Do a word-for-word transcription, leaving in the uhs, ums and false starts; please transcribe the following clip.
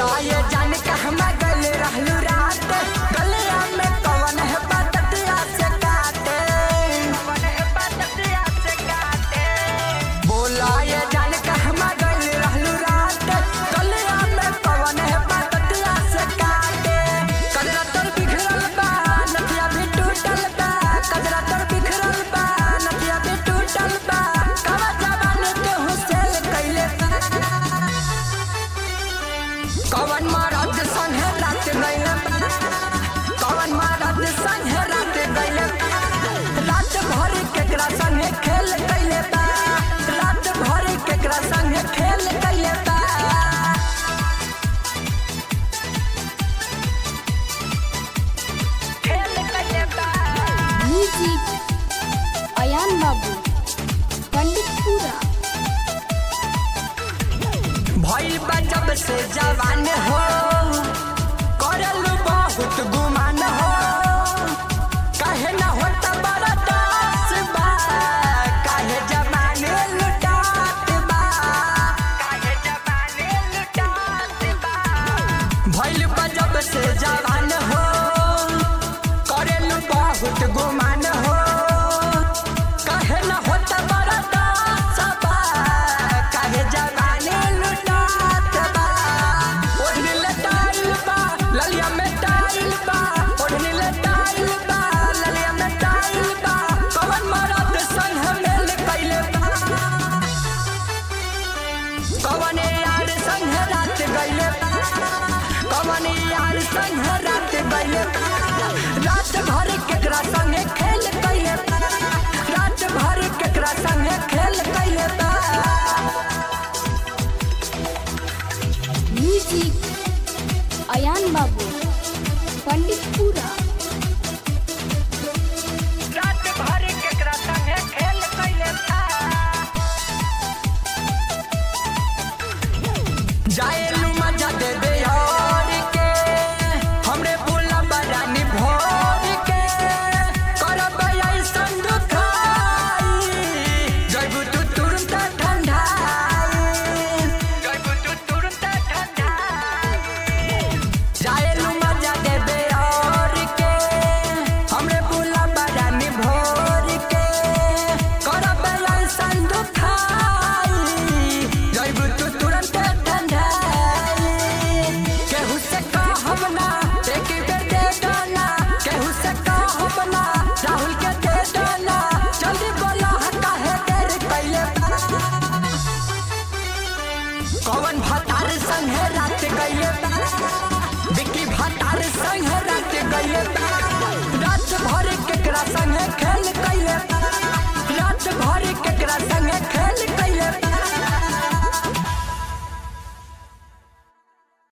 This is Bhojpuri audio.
बोला ये जान कहमा गल रहलू रात गलिया में कौन है बततिया से काटे कौन है बततिया से काटे बोला ये जान कहमा गल रहलू रात गलिया में कौन है बततिया से काटे कजरा तोर बिखरल बा नथिया भी टूटल बा कजरा तोर बिखरल बा नथिया भी टूटल बा कवा जवान के हुसेल कइले कवन मरद संगे रात गइले कवन मरद संगे रात गइले रात भर केकरा संगे खेल कइले बा रात भर केकरा संगे खेल कइले बा खेल कइले बा म्यूजिक अयान बाबू पंडितपुरा भइल बा जब से जवान हो करल बहुत गुमान हो काहे ना होता बड़ा दास बा काहे जमाने लुटात बा काहे जमाने लुटात बा भइल बा जब से जवान हो करल बहुत गुमान हो काहे ना होता बड़ा दास बा काहे जमाने लुटात बा ओढ़नी लटाइल बा ललिया में टाइल बा ओढ़नी लटाइल बा ललिया में टाइल बा कवन मरद संग मेल कइले बा कवन यार संग रात गइले बा कवन यार संग रात गइले बा रात भर केकरा संगे खेल कइले बा रात भर केकरा संगे खेल कइले बा म्यूजिक अयान बाबू पंडितपुरा रात भर केकरा संगे खेल कइले बा जाएलू मजा दे दे और के हमरे बोला बरानी भोर के करब ऐसन दुखाई जइबू तू तुरंत ठंडाई जइबू तू तुरंत ठंडाई जाएलू मजा दे दे और के हमरे बोला बरानी भोर के करब ऐसन दुखाई जइबू तू तुरंत ठंडाई केहू से कहब ना एक बेर दे डाला केहू से कहब ना राहुल के दे डाला जल्दी बोला काहे देर कइले बा कौन भात